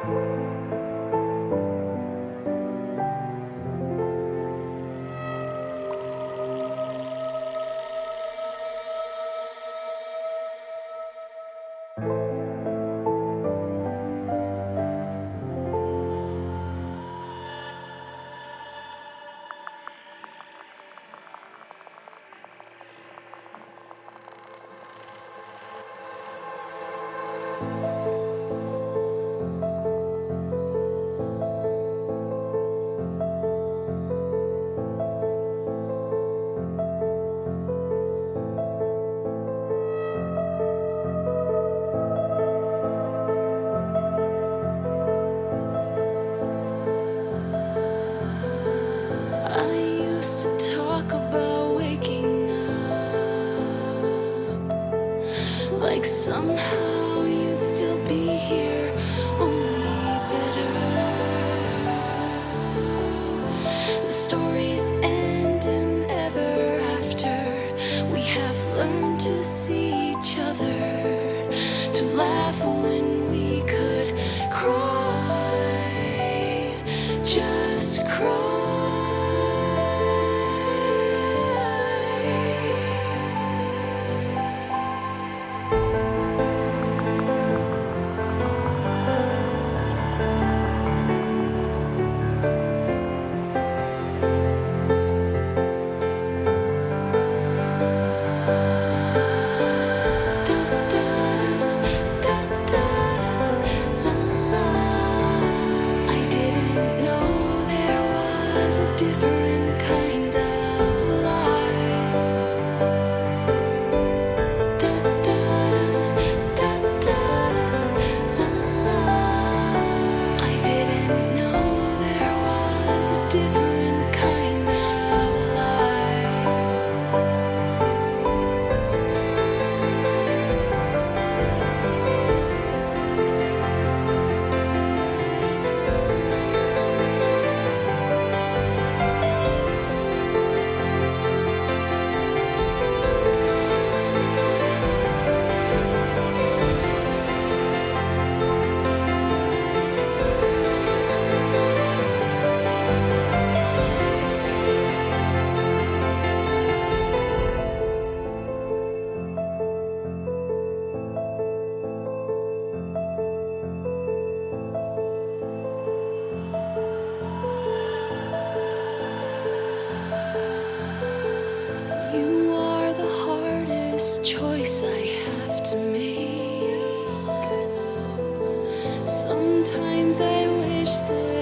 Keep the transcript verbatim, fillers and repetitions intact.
Somehow you'd still be here, only better. The stories end and ever after we have learned to see each other, to laugh when we could cry, just cry. A different kind of life. Da, da, da, da, da, la, la. I didn't know there was a different kind of life. Choice I have to make. Sometimes I wish that